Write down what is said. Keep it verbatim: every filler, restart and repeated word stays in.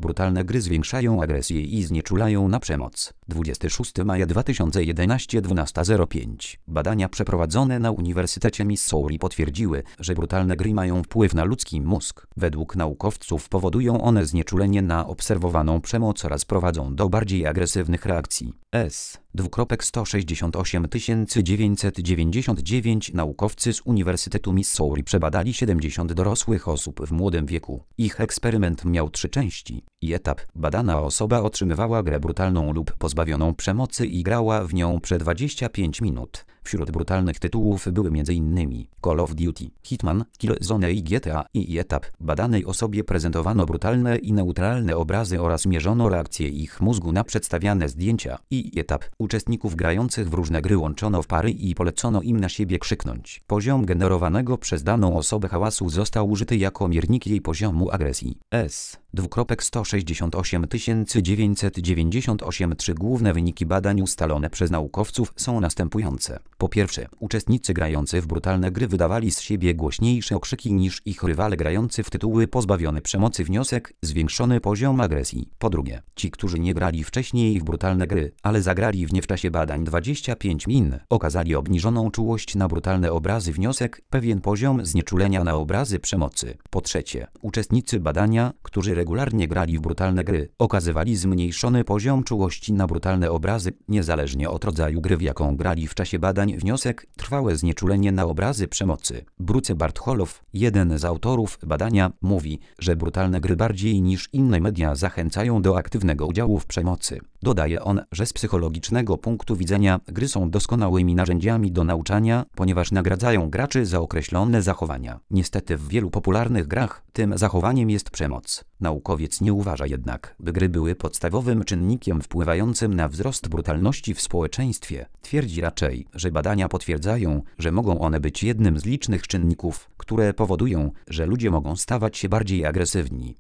Brutalne gry zwiększają agresję i znieczulają na przemoc. dwudziestego szóstego maja dwa tysiące jedenastego, dwunasta zero pięć. Badania przeprowadzone na Uniwersytecie Missouri potwierdziły, że brutalne gry mają wpływ na ludzki mózg. Według naukowców powodują one znieczulenie na obserwowaną przemoc oraz prowadzą do bardziej agresywnych reakcji. S. sto sześćdziesiąt osiem tysięcy dziewięćset dziewięćdziesiąt dziewięć naukowcy z Uniwersytetu Missouri przebadali siedemdziesiąt dorosłych osób w młodym wieku. Ich eksperyment miał trzy części i etap. Badana osoba otrzymywała grę brutalną lub pozbawioną przemocy i grała w nią przez dwadzieścia pięć minut. Wśród brutalnych tytułów były m.in. Call of Duty, Hitman, Killzone i G T A. I etap. Badanej osobie prezentowano brutalne i neutralne obrazy oraz mierzono reakcję ich mózgu na przedstawiane zdjęcia. I etap. Uczestników grających w różne gry łączono w pary i polecono im na siebie krzyknąć. Poziom generowanego przez daną osobę hałasu został użyty jako miernik jej poziomu agresji. S. sto sześćdziesiąt osiem tysięcy dziewięćset dziewięćdziesiąt osiem. Trzy główne wyniki badań ustalone przez naukowców są następujące. Po pierwsze, uczestnicy grający w brutalne gry wydawali z siebie głośniejsze okrzyki niż ich rywale grający w tytuły pozbawione przemocy. Wniosek: zwiększony poziom agresji. Po drugie, ci, którzy nie grali wcześniej w brutalne gry, ale zagrali w nie w czasie badań dwadzieścia pięć min, okazali obniżoną czułość na brutalne obrazy. Wniosek: pewien poziom znieczulenia na obrazy przemocy. Po trzecie, uczestnicy badania, którzy regularnie grali w brutalne gry, okazywali zmniejszony poziom czułości na brutalne obrazy, niezależnie od rodzaju gry, w jaką grali w czasie badań. Wniosek: trwałe znieczulenie na obrazy przemocy. Bruce Bartholow, jeden z autorów badania, mówi, że brutalne gry bardziej niż inne media zachęcają do aktywnego udziału w przemocy. Dodaje on, że z psychologicznego punktu widzenia gry są doskonałymi narzędziami do nauczania, ponieważ nagradzają graczy za określone zachowania. Niestety w wielu popularnych grach tym zachowaniem jest przemoc. Naukowiec nie uważa jednak, by gry były podstawowym czynnikiem wpływającym na wzrost brutalności w społeczeństwie. Twierdzi raczej, że badania potwierdzają, że mogą one być jednym z licznych czynników, które powodują, że ludzie mogą stawać się bardziej agresywni.